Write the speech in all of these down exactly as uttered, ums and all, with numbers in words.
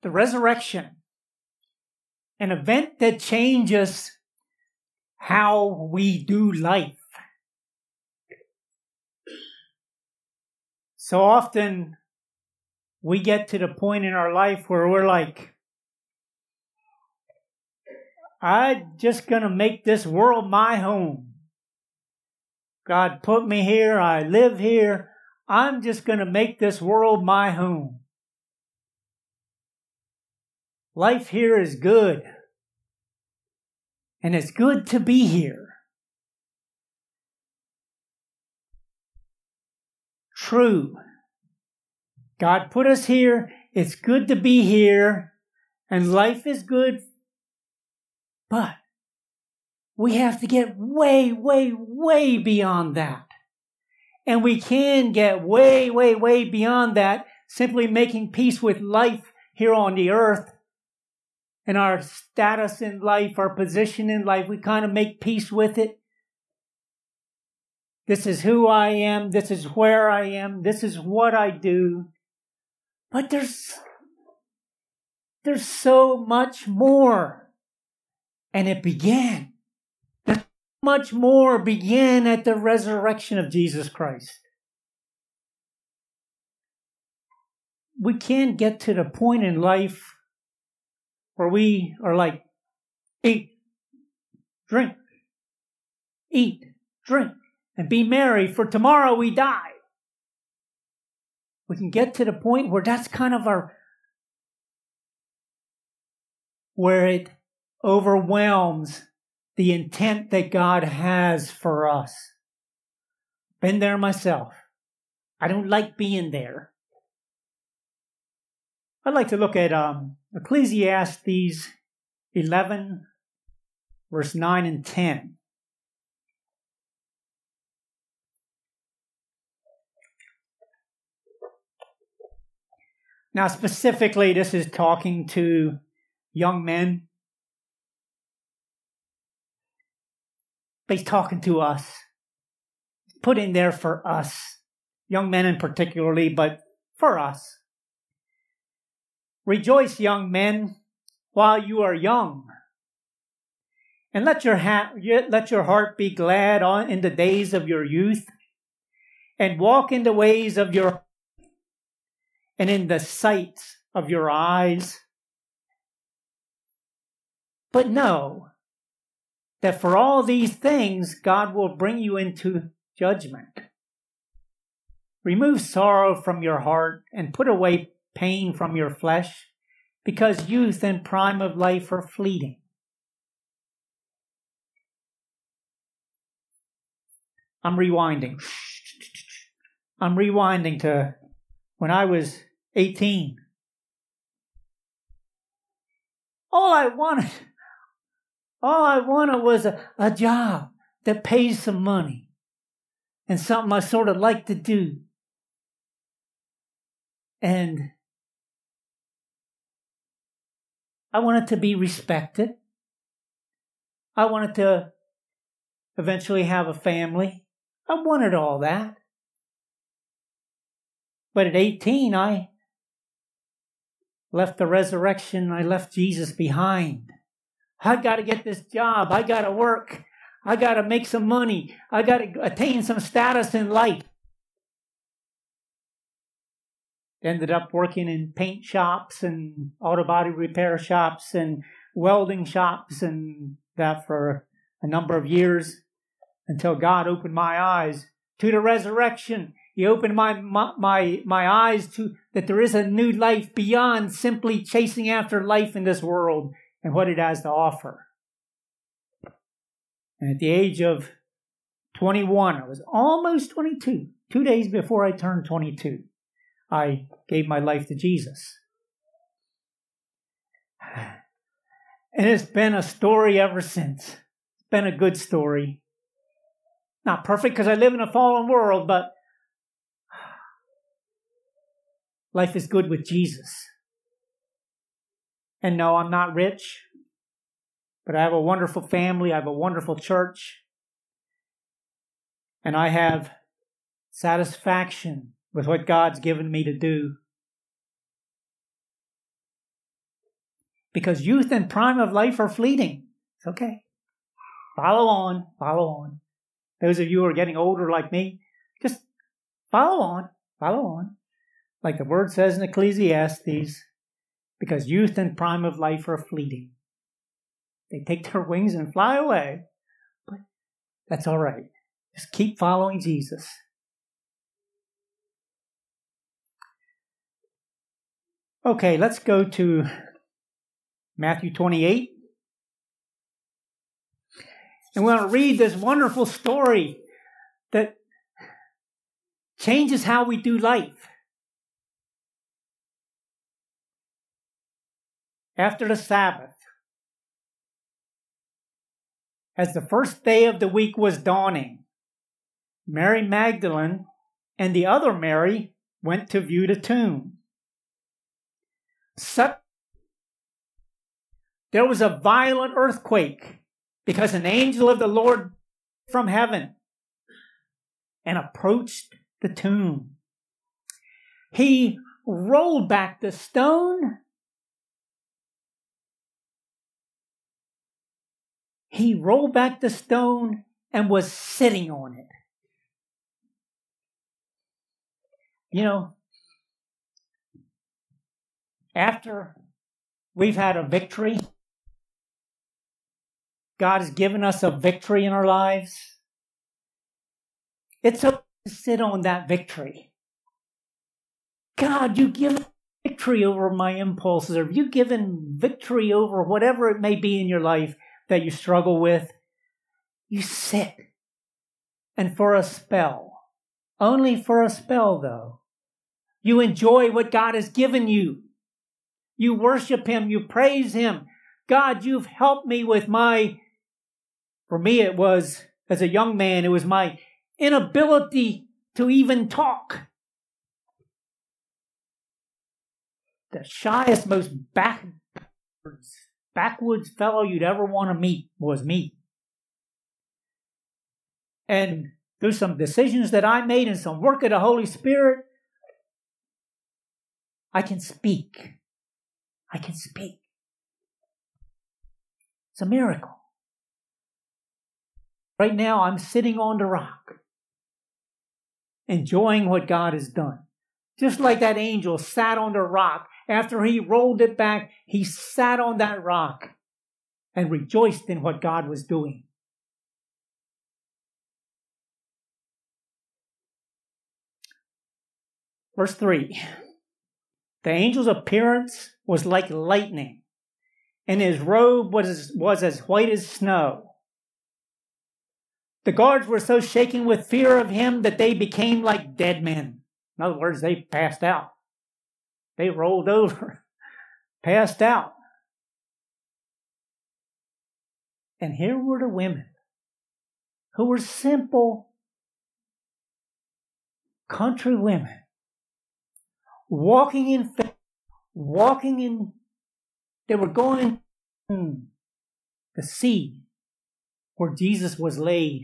the resurrection, an event that changes how we do life. So often we get to the point in our life where we're like, I'm just going to make this world my home. God put me here. I live here. I'm just going to make this world my home. Life here is good. And it's good to be here. True. God put us here. It's good to be here. And life is good. But we have to get way, way, way beyond that. And we can get way, way, way beyond that simply making peace with life here on the earth and our status in life, our position in life. We kind of make peace with it. This is who I am. This is where I am. This is what I do. But there's, there's so much more. And it began. Much more began at the resurrection of Jesus Christ. We can't get to the point in life where we are like, eat, drink, eat, drink, and be merry, for tomorrow we die. We can get to the point where that's kind of our, where it overwhelms the intent that God has for us. Been there myself. I don't like being there. I'd like to look at um, Ecclesiastes eleven, verse nine and ten. Now, specifically, this is talking to young men. But he's talking to us. Put in there for us. Young men in particularly, but for us. Rejoice, young men, while you are young. And let your, ha- let your heart be glad on in the days of your youth. And walk in the ways of your and in the sight of your eyes. But know that for all these things, God will bring you into judgment. Remove sorrow from your heart and put away pain from your flesh, because youth and prime of life are fleeting. I'm rewinding. I'm rewinding to when I was eighteen. All I wanted, all I wanted was a, a job that pays some money and something I sort of like to do. And I wanted to be respected. I wanted to eventually have a family. I wanted all that. But at eighteen, I left the resurrection. I left Jesus behind. I got to get this job. I got to work. I got to make some money. I got to attain some status in life. Ended up working in paint shops and auto body repair shops and welding shops and that for a number of years until God opened my eyes to the resurrection. He opened my, my my my eyes to that there is a new life beyond simply chasing after life in this world and what it has to offer. And at the age of twenty-one, I was almost twenty-two, two days before I turned twenty-two, I gave my life to Jesus. And it's been a story ever since. It's been a good story. Not perfect because I live in a fallen world, but life is good with Jesus. And no, I'm not rich, but I have a wonderful family. I have a wonderful church. And I have satisfaction with what God's given me to do. because youth and prime of life are fleeting. It's okay. Follow on, follow on. Those of you who are getting older like me, just follow on, follow on. Like the word says in Ecclesiastes, because youth and prime of life are fleeting. They take their wings and fly away. But that's all right. Just keep following Jesus. Okay, let's go to Matthew twenty-eight. And we're going to read this wonderful story that changes how we do life. After the Sabbath, as the first day of the week was dawning, Mary Magdalene and the other Mary went to view the tomb. So, there was a violent earthquake because an angel of the Lord from heaven and approached the tomb. He rolled back the stone. He rolled back the stone and was sitting on it. You know, after we've had a victory, God has given us a victory in our lives. It's up to sit on that victory. God, you give victory over my impulses, or you given victory over whatever it may be in your life that you struggle with. You sit. And for a spell, only for a spell though, you enjoy what God has given you. You worship Him. You praise Him. God, you've helped me with my, for me it was, as a young man, it was my inability to even talk. The shyest, most backwards, backwoods fellow you'd ever want to meet was me. And through some decisions that I made and some work of the Holy Spirit, I can speak. I can speak. It's a miracle. Right now, I'm sitting on the rock, enjoying what God has done. Just like that angel sat on the rock. After he rolled it back, he sat on that rock and rejoiced in what God was doing. Verse three. The angel's appearance was like lightning, and his robe was, was as white as snow. The guards were so shaken with fear of him that they became like dead men. In other words, they passed out. They rolled over, passed out. And here were the women who were simple country women, walking in faith, walking in, they were going to see where Jesus was laid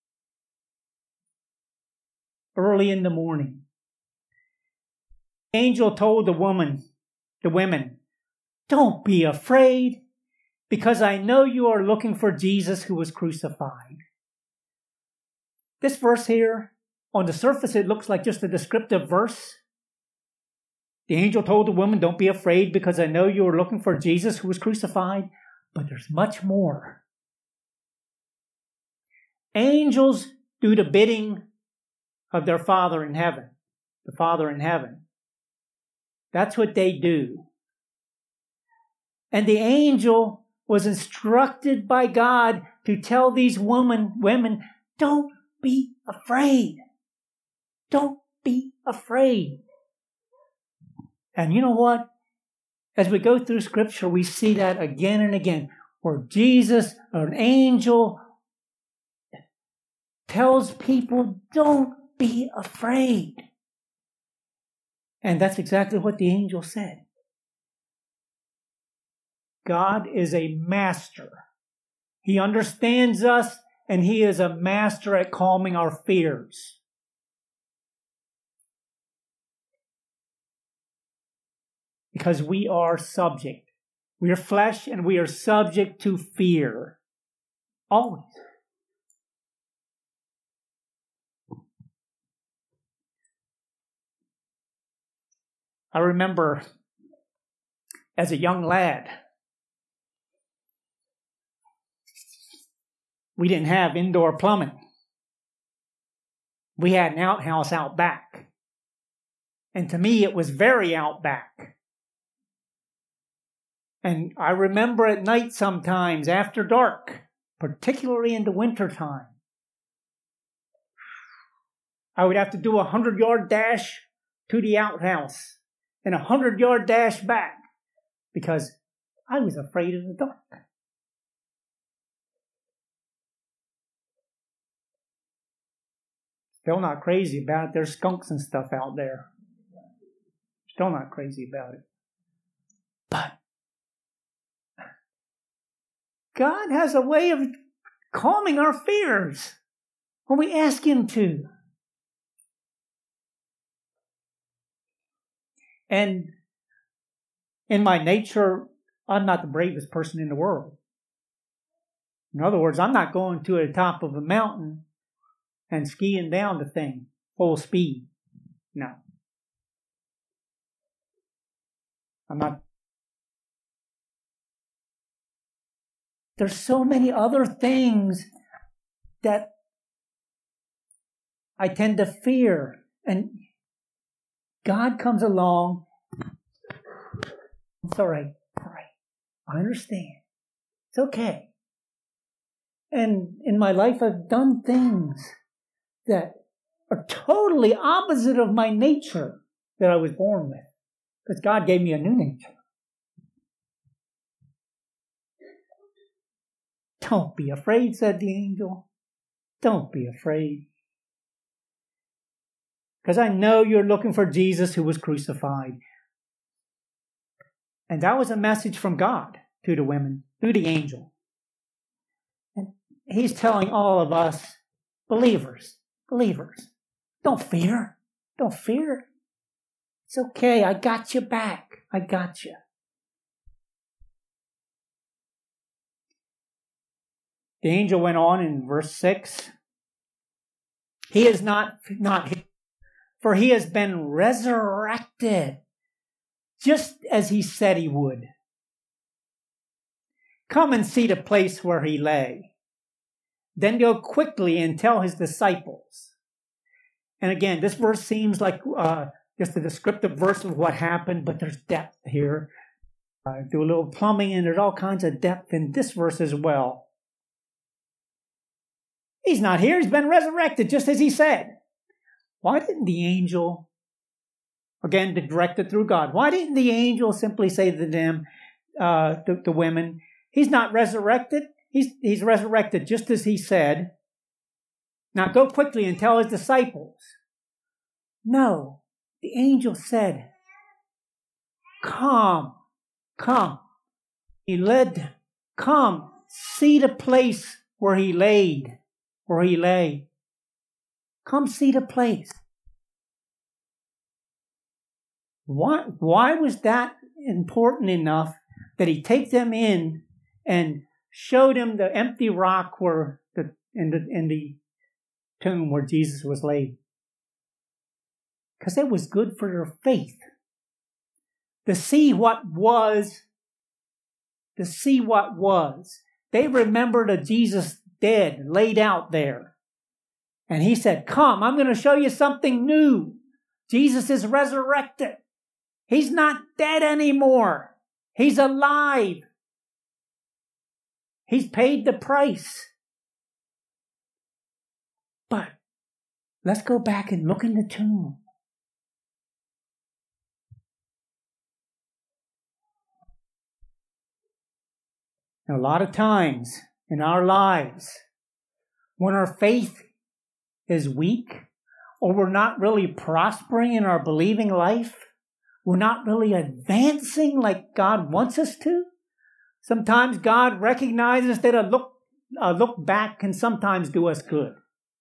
early in the morning. The angel told the woman, the women, don't be afraid, because I know you are looking for Jesus who was crucified. This verse here, on the surface, it looks like just a descriptive verse. The angel told the woman, don't be afraid because I know you are looking for Jesus who was crucified. But there's much more. Angels do the bidding of their Father in heaven. The Father in heaven. That's what they do. And the angel was instructed by God to tell these women, women, don't be afraid. Don't be afraid. And you know what? As we go through Scripture, we see that again and again, where Jesus, or an angel, tells people, don't be afraid. And that's exactly what the angel said. God is a master. He understands us, and He is a master at calming our fears. Because we are subject. We are flesh and we are subject to fear. Always. I remember as a young lad, we didn't have indoor plumbing. We had an outhouse out back. And to me, it was very out back. And I remember at night sometimes after dark, particularly in the wintertime, I would have to do a hundred-yard dash to the outhouse and a hundred-yard dash back because I was afraid of the dark. Still not crazy about it. There's skunks and stuff out there. Still not crazy about it. But God has a way of calming our fears when we ask Him to. And in my nature, I'm not the bravest person in the world. In other words, I'm not going to the top of a mountain and skiing down the thing full speed. No. I'm not. There's so many other things that I tend to fear. And God comes along. It's all right. All right. I understand. It's okay. And in my life, I've done things that are totally opposite of my nature that I was born with. Because God gave me a new nature. Don't be afraid, said the angel. Don't be afraid. Because I know you're looking for Jesus who was crucified. And that was a message from God to the women, through the angel. And He's telling all of us, believers, believers, don't fear. Don't fear. It's okay. I got you back. I got you. The angel went on in verse six. He is not, not, for he has been resurrected, just as he said he would. Come and see the place where he lay. Then go quickly and tell his disciples. And again, this verse seems like uh, just a descriptive verse of what happened, but there's depth here. Uh, do a little plumbing, and there's all kinds of depth in this verse as well. He's not here. He's been resurrected, just as he said. Why didn't the angel, again, directed through God, why didn't the angel simply say to them, uh, the, the women, he's not resurrected. He's, he's resurrected, just as he said. Now go quickly and tell his disciples. No, the angel said, come, come. He led, come, see the place where he laid. Where he lay. Come see the place. Why, why was that important enough that he take them in and showed them the empty rock where the in the in the tomb where Jesus was laid? Because it was good for their faith. To see what was, to see what was. They remembered a Jesus dead, laid out there. And he said, come, I'm going to show you something new. Jesus is resurrected. He's not dead anymore. He's alive. He's paid the price. But let's go back and look in the tomb. Now, a lot of times in our lives, when our faith is weak, or we're not really prospering in our believing life, we're not really advancing like God wants us to. Sometimes God recognizes that a look, a look back can sometimes do us good.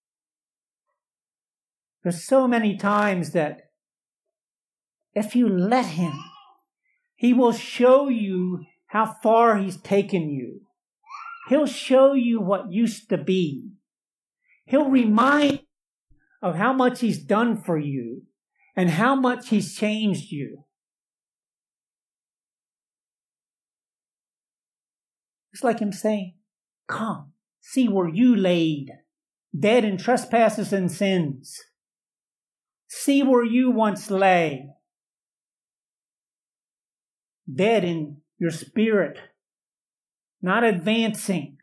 There's so many times that if you let Him, He will show you how far He's taken you. He'll show you what used to be. He'll remind you of how much He's done for you and how much He's changed you. It's like Him saying, come, see where you laid, dead in trespasses and sins. See where you once lay, dead in your spirit, not advancing,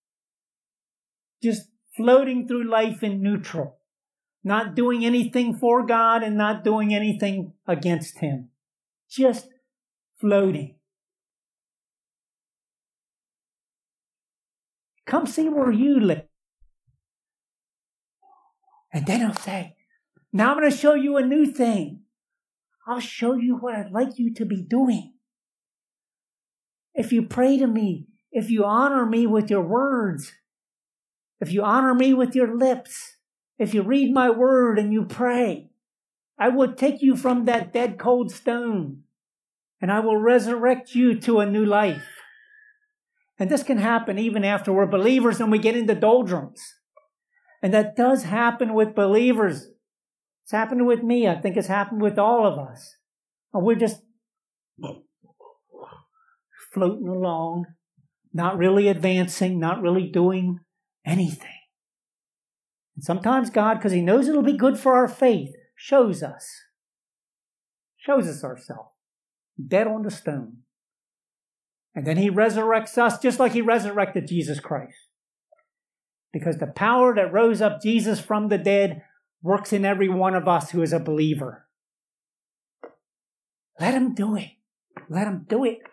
just floating through life in neutral, not doing anything for God and not doing anything against Him, just floating. Come see where you live. And then He'll say, now I'm going to show you a new thing. I'll show you what I'd like you to be doing. If you pray to me, if you honor me with your words, if you honor me with your lips, if you read my word and you pray, I will take you from that dead cold stone and I will resurrect you to a new life. And this can happen even after we're believers and we get into doldrums. And that does happen with believers. It's happened with me. I think it's happened with all of us. And we're just floating along, not really advancing, not really doing anything. And sometimes God, because He knows it'll be good for our faith, shows us. Shows us ourselves. Dead on the stone. And then He resurrects us just like He resurrected Jesus Christ. Because the power that rose up Jesus from the dead works in every one of us who is a believer. Let Him do it. Let Him do it.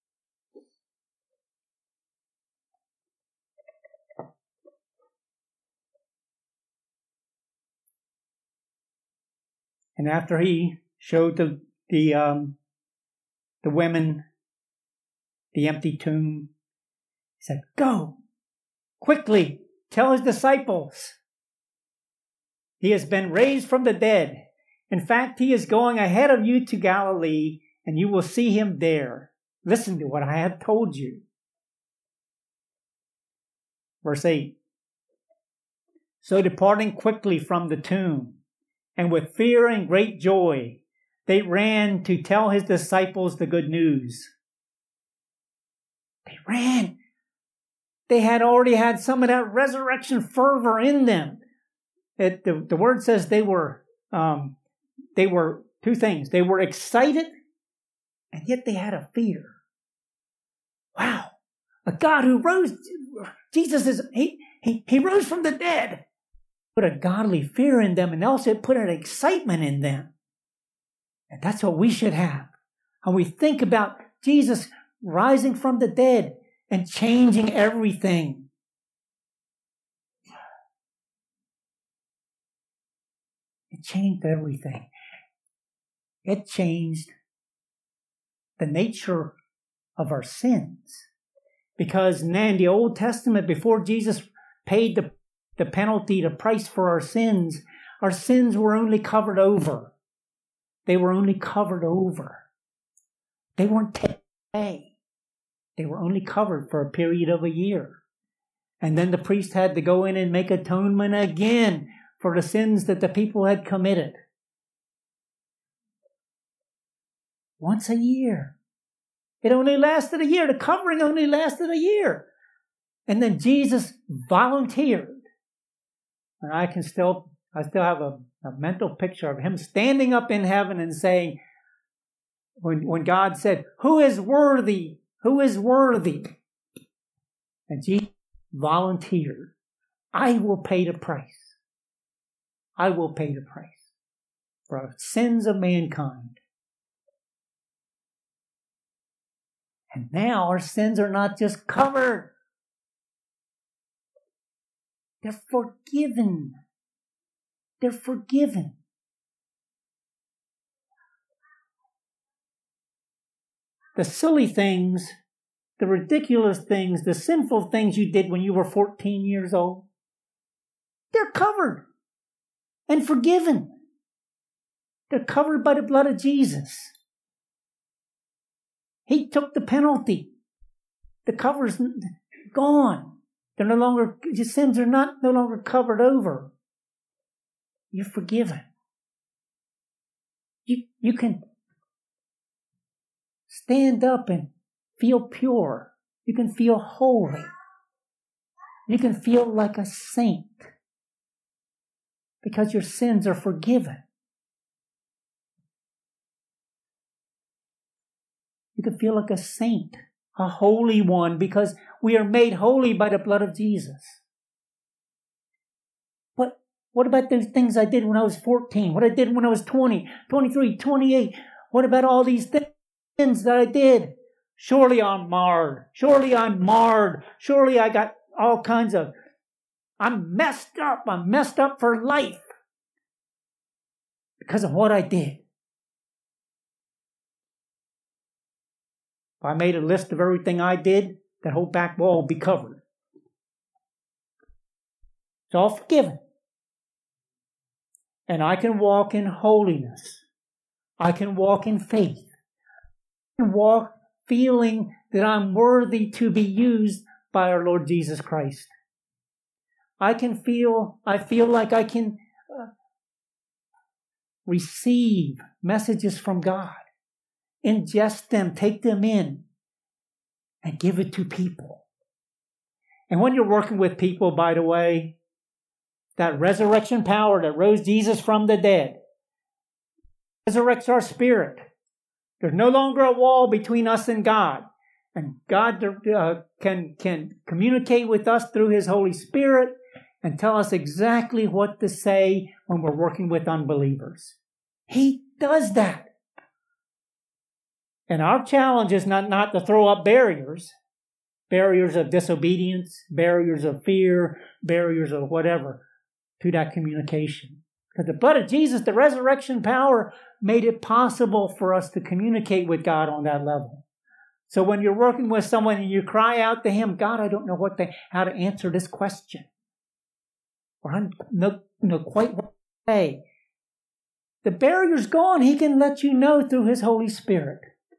And after He showed the the um, the women the empty tomb, He said, "Go quickly, tell His disciples He has been raised from the dead. In fact, He is going ahead of you to Galilee, and you will see Him there. Listen to what I have told you." Verse eight. So departing quickly from the tomb, and with fear and great joy, they ran to tell His disciples the good news. They ran. They had already had some of that resurrection fervor in them. It, the, the word says they were, um, they were two things. They were excited, and yet they had a fear. Wow. A God who rose, Jesus is, he, he, he rose from the dead. Put a godly fear in them, and also put an excitement in them. And that's what we should have. When we think about Jesus rising from the dead and changing everything. It changed everything. It changed the nature of our sins. Because in the Old Testament, before Jesus paid the the penalty, the price for our sins, our sins were only covered over. They were only covered over. They weren't taken away. They were only covered for a period of a year. And then the priest had to go in and make atonement again for the sins that the people had committed. Once a year. It only lasted a year. The covering only lasted a year. And then Jesus volunteered. And I can still, I still have a, a mental picture of Him standing up in heaven and saying, when, when God said, "Who is worthy? Who is worthy?" And Jesus volunteered, "I will pay the price. I will pay the price for our sins of mankind." And now our sins are not just covered. They're forgiven. They're forgiven. The silly things, the ridiculous things, the sinful things you did when you were fourteen years old, they're covered and forgiven. They're covered by the blood of Jesus. He took the penalty. The cover's gone. They're no longer, your sins are not no longer covered over. You're forgiven. You, you can stand up and feel pure. You can feel holy. You can feel like a saint because your sins are forgiven. You can feel like a saint, a holy one, because we are made holy by the blood of Jesus. But what about those things I did when I was fourteen? What I did when I was twenty, twenty-three, twenty-eight? What about all these things that I did? Surely I'm marred. Surely I'm marred. Surely I got all kinds of, I'm messed up. I'm messed up for life because of what I did. If I made a list of everything I did, that whole back wall will be covered. It's all forgiven. And I can walk in holiness. I can walk in faith. I can walk feeling that I'm worthy to be used by our Lord Jesus Christ. I can feel, I feel like I can uh, receive messages from God, ingest them, take them in, and give it to people. And when you're working with people, by the way, that resurrection power that rose Jesus from the dead resurrects our spirit. There's no longer a wall between us and God. And God uh, can, can communicate with us through His Holy Spirit and tell us exactly what to say when we're working with unbelievers. He does that. And our challenge is not, not to throw up barriers, barriers of disobedience, barriers of fear, barriers of whatever, to that communication. Because the blood of Jesus, the resurrection power, made it possible for us to communicate with God on that level. So when you're working with someone and you cry out to Him, God, I don't know what to, how to answer this question. Or I don't know, know quite what to say. The barrier's gone. He can let you know through His Holy Spirit.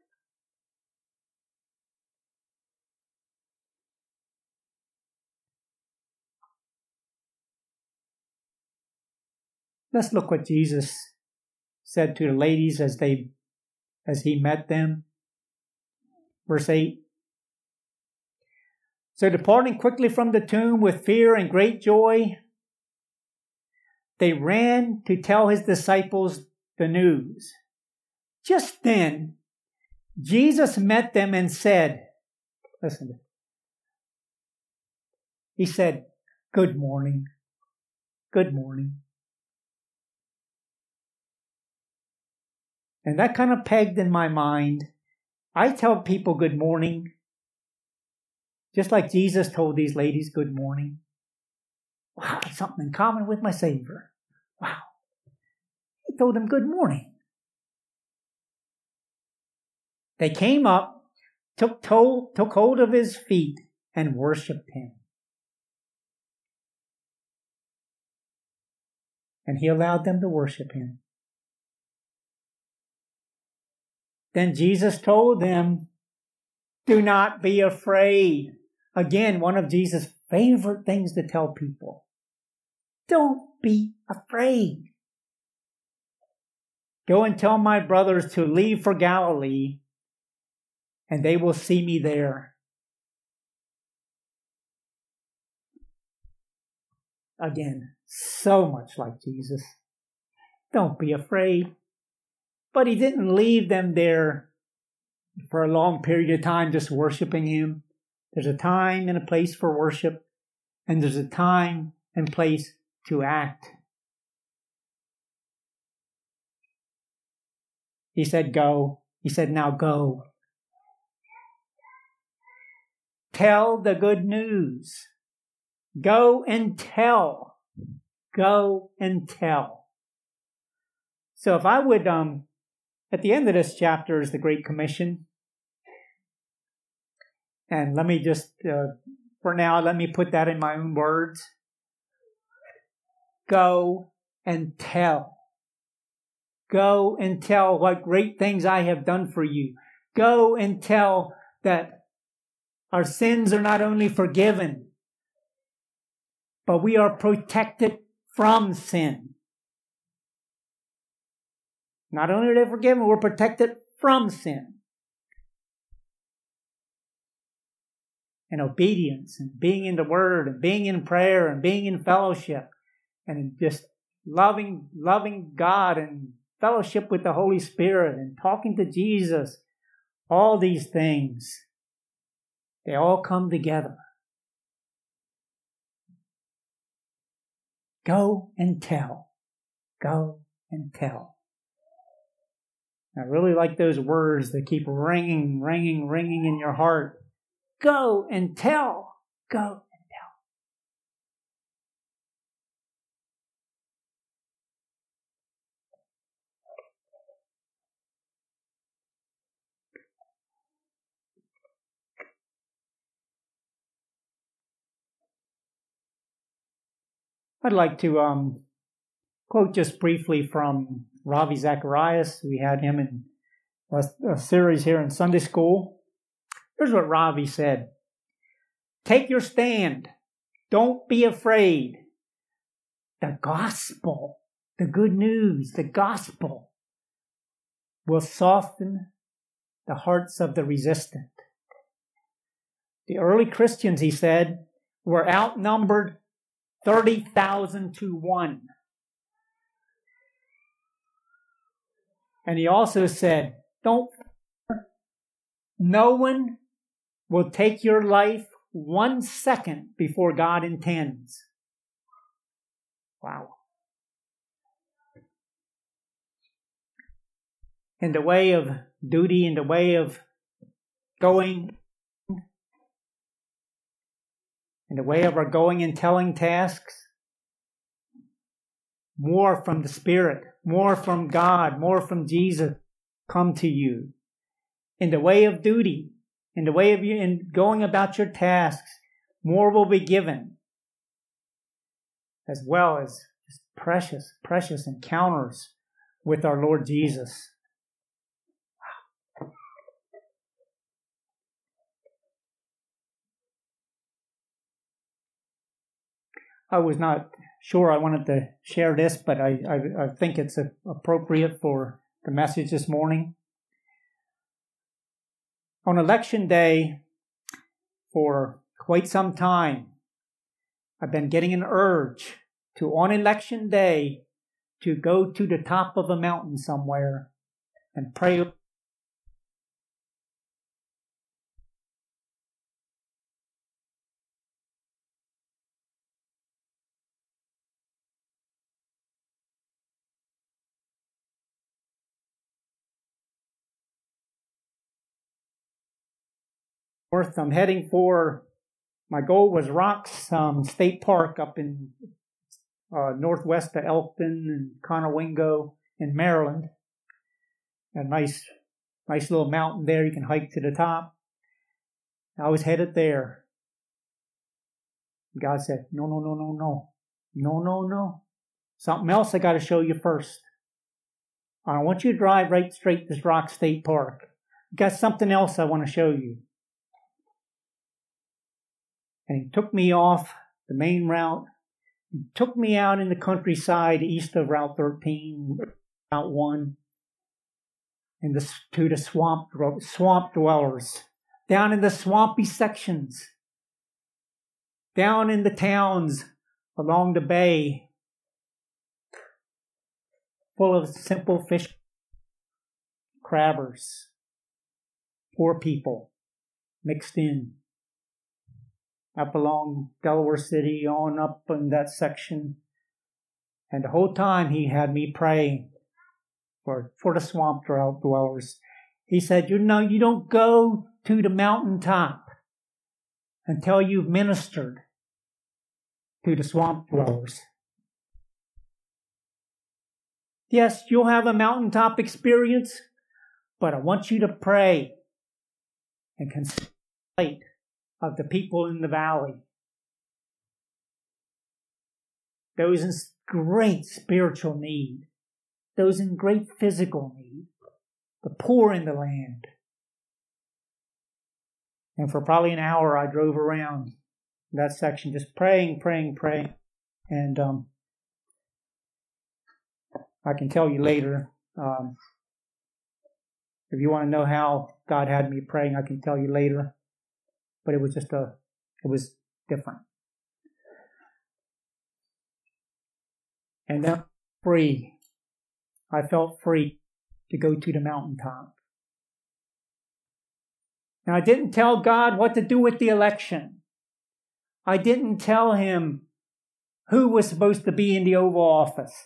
Let's look what Jesus said to the ladies as they, as He met them. Verse eight. So departing quickly from the tomb with fear and great joy, they ran to tell His disciples the news. Just then, Jesus met them and said, listen, He said, good morning, good morning. And that kind of pegged in my mind. I tell people good morning, just like Jesus told these ladies good morning. Wow, something in common with my Savior. Wow. He told them good morning. They came up, took, to- took hold of His feet, and worshiped Him. And He allowed them to worship Him. Then Jesus told them, do not be afraid. Again, one of Jesus' favorite things to tell people. Don't be afraid. Go and tell my brothers to leave for Galilee, and they will see me there. Again, so much like Jesus. Don't be afraid. But He didn't leave them there for a long period of time just worshiping Him. There's a time and a place for worship, and there's a time and place to act. He said, go. He said, now go. Tell the good news. Go and tell. Go and tell. So if I would, um, at the end of this chapter is the Great Commission. And let me just, uh, for now, let me put that in my own words. Go and tell. Go and tell what great things I have done for you. Go and tell that Our sins are not only forgiven, but we are protected from sin. Not only are they forgiven, we're protected from sin. And obedience, and being in the Word, and being in prayer, and being in fellowship, and just loving, loving God, and fellowship with the Holy Spirit, and talking to Jesus. All these things, they all come together. Go and tell. Go and tell. I really like those words that keep ringing, ringing, ringing in your heart. Go and tell. Go and tell. I'd like to um, quote just briefly from Ravi Zacharias. We had him in a, a series here in Sunday school. Here's what Ravi said. Take your stand. Don't be afraid. The gospel, the good news, the gospel will soften the hearts of the resistant. The early Christians, he said, were outnumbered thirty thousand to one. And he also said, don't, no one will take your life one second before God intends. Wow. In the way of duty, in the way of going, in the way of our going and telling tasks, more from the Spirit, more from God, more from Jesus come to you. In the way of duty, in the way of you in going about your tasks, more will be given, as well as just precious, precious encounters with our Lord Jesus. Wow. I was not sure I wanted to share this, but I, I, I think it's a, appropriate for the message this morning. On election day, for quite some time, I've been getting an urge to, on election day, to go to the top of a mountain somewhere and pray. I'm heading for, my goal was Rocks um, State Park up in uh, northwest of Elkton and Conowingo in Maryland. A nice, nice little mountain there. You can hike to the top. I was headed there. God said, no, no, no, no, no. No, no, no. Something else I got to show you first. I want you to drive right straight to Rocks State Park. Got something else I want to show you. And he took me off the main route. He took me out in the countryside east of Route thirteen, Route one, and the, to the swamp, swamp dwellers, down in the swampy sections, down in the towns along the bay, full of simple fish, crabbers, poor people mixed in. Up along Delaware City, on up in that section. And the whole time he had me praying for, for the swamp dwellers. He said, you know, you don't go to the mountaintop until you've ministered to the swamp dwellers. Yes, you'll have a mountaintop experience, but I want you to pray and contemplate of the people in the valley. Those in great spiritual need. Those in great physical need. The poor in the land. And for probably an hour, I drove around that section just praying, praying, praying. And um, I can tell you later, um, if you want to know how God had me praying, I can tell you later. But it was just a, it was different. And then free. I felt free to go to the mountaintop. Now, I didn't tell God what to do with the election. I didn't tell him who was supposed to be in the Oval Office.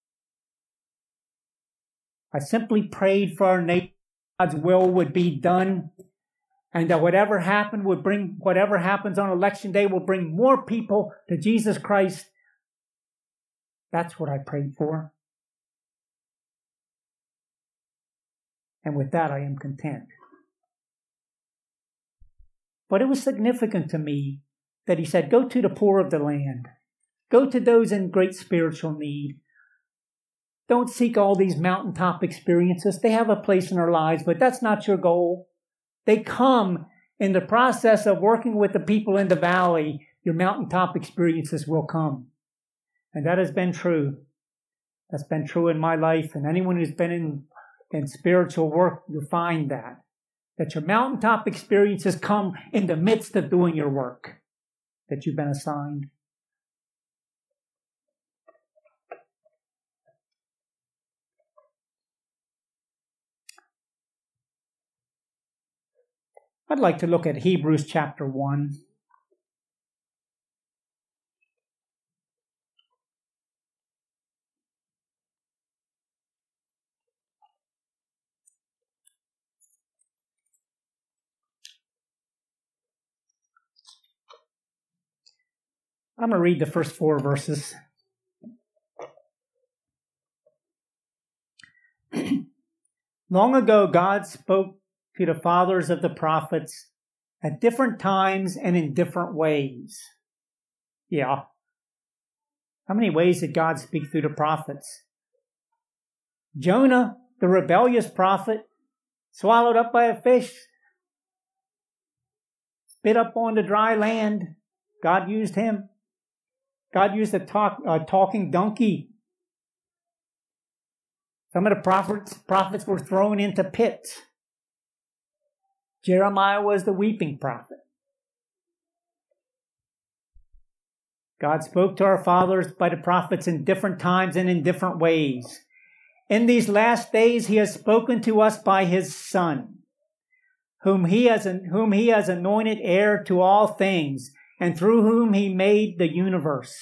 I simply prayed for our nation, God's will would be done, and that whatever happened would bring, whatever happens on election day will bring more people to Jesus Christ. That's what I prayed for. And with that, I am content. But it was significant to me that he said, go to the poor of the land. Go to those in great spiritual need. Don't seek all these mountaintop experiences. They have a place in our lives, but that's not your goal. They come in the process of working with the people in the valley. Your mountaintop experiences will come. And that has been true. That's been true in my life. And anyone who's been in, in spiritual work, you'll find that. That your mountaintop experiences come in the midst of doing your work that you've been assigned. I'd like to look at Hebrews chapter one. I'm going to read the first four verses. Long ago, God spoke to the fathers of the prophets at different times and in different ways. Yeah. How many ways did God speak through the prophets? Jonah, the rebellious prophet, swallowed up by a fish, spit up on the dry land. God used him. God used a, talk, a talking donkey. Some of the prophets, prophets were thrown into pits. Jeremiah was the weeping prophet. God spoke to our fathers by the prophets in different times and in different ways. In these last days, he has spoken to us by his Son, whom he has, whom he has anointed heir to all things, and through whom he made the universe.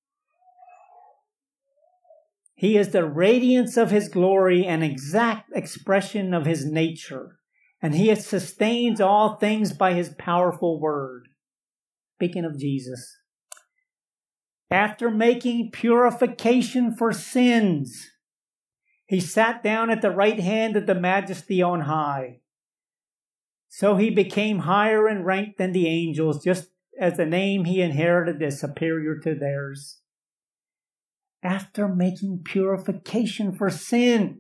He is the radiance of his glory and exact expression of his nature, and he sustains all things by his powerful word. Speaking of Jesus. After making purification for sins, he sat down at the right hand of the Majesty on high. So he became higher in rank than the angels, just as the name he inherited is superior to theirs. After making purification for sin.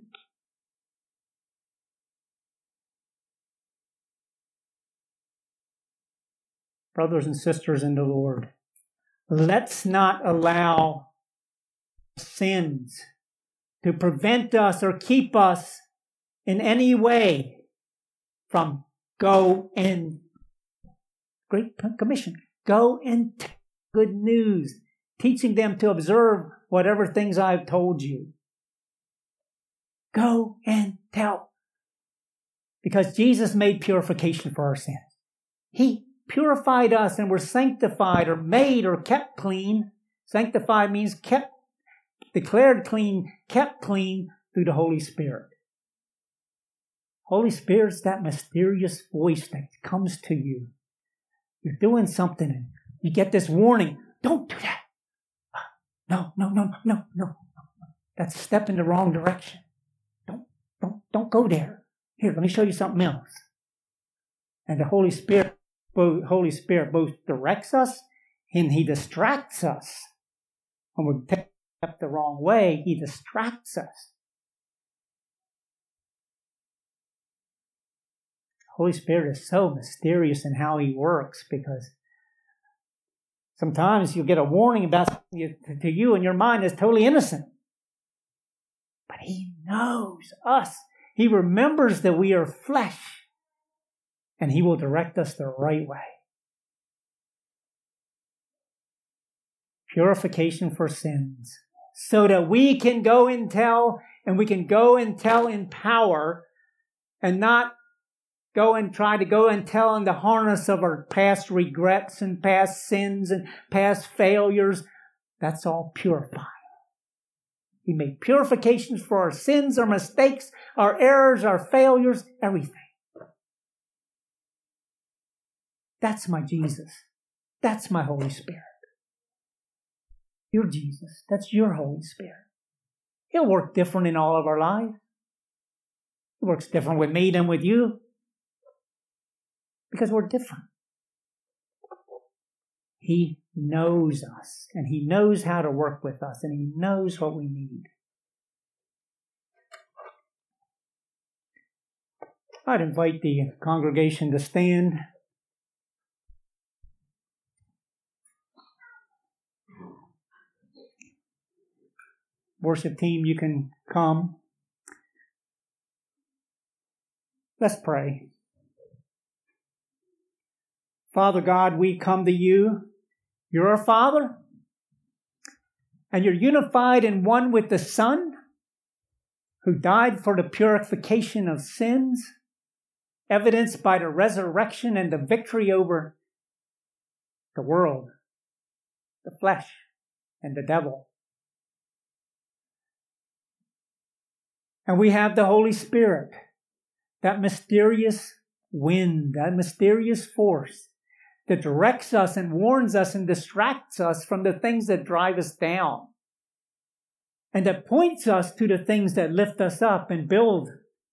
Brothers and sisters in the Lord, let's not allow sins to prevent us or keep us in any way from go and Great Commission. Go and tell good news, teaching them to observe whatever things I've told you. Go and tell. Because Jesus made purification for our sins. He purified us and were sanctified or made or kept clean. Sanctified means kept, declared clean, kept clean through the Holy Spirit. Holy Spirit's that mysterious voice that comes to you. You're doing something and you get this warning. Don't do that. No, no, no, no, no. That's a step in the wrong direction. Don't, don't, don't go there. Here, let me show you something else. And the Holy Spirit, both, Holy Spirit both directs us and he distracts us. When we're taking a step the wrong way, he distracts us. Holy Spirit is so mysterious in how He works, because sometimes you'll get a warning about you, to you, and your mind is totally innocent. But He knows us. He remembers that we are flesh, and He will direct us the right way. Purification for sins, so that we can go and tell, and we can go and tell in power, and not go and try to go and tell in the harness of our past regrets and past sins and past failures. That's all purified. He made purifications for our sins, our mistakes, our errors, our failures, everything. That's my Jesus. That's my Holy Spirit. Your Jesus. That's your Holy Spirit. He'll work different in all of our lives. It works different with me than with you, because we're different. He knows us, and He knows how to work with us, and He knows what we need. I'd invite the congregation to stand. Worship team, you can come. Let's pray. Father God, we come to you. You're our Father, and you're unified in one with the Son, who died for the purification of sins, evidenced by the resurrection and the victory over the world, the flesh, and the devil. And we have the Holy Spirit, that mysterious wind, that mysterious force that directs us and warns us and distracts us from the things that drive us down, and that points us to the things that lift us up and build.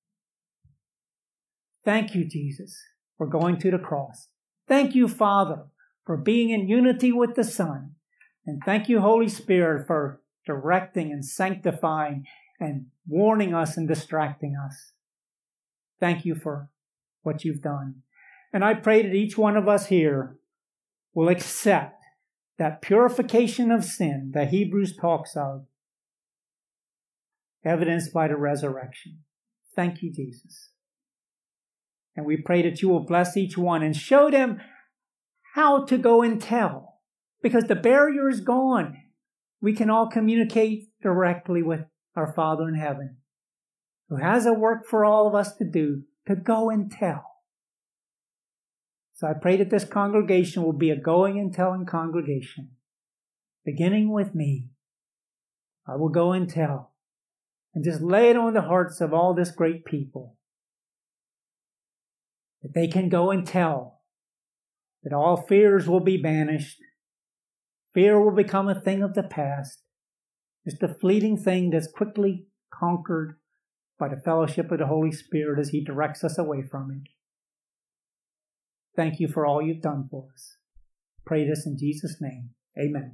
Thank you, Jesus, for going to the cross. Thank you, Father, for being in unity with the Son. And thank you, Holy Spirit, for directing and sanctifying and warning us and distracting us. Thank you for what you've done. And I pray that each one of us here will accept that purification of sin that Hebrews talks of, evidenced by the resurrection. Thank you, Jesus. And we pray that you will bless each one and show them how to go and tell. Because the barrier is gone. We can all communicate directly with our Father in heaven, who has a work for all of us to do, to go and tell. So I pray that this congregation will be a going and telling congregation, beginning with me. I will go and tell, and just lay it on the hearts of all this great people, that they can go and tell, that all fears will be banished. Fear will become a thing of the past, just a fleeting thing that's quickly conquered by the fellowship of the Holy Spirit as He directs us away from it. Thank you for all you've done for us. Pray this in Jesus' name. Amen.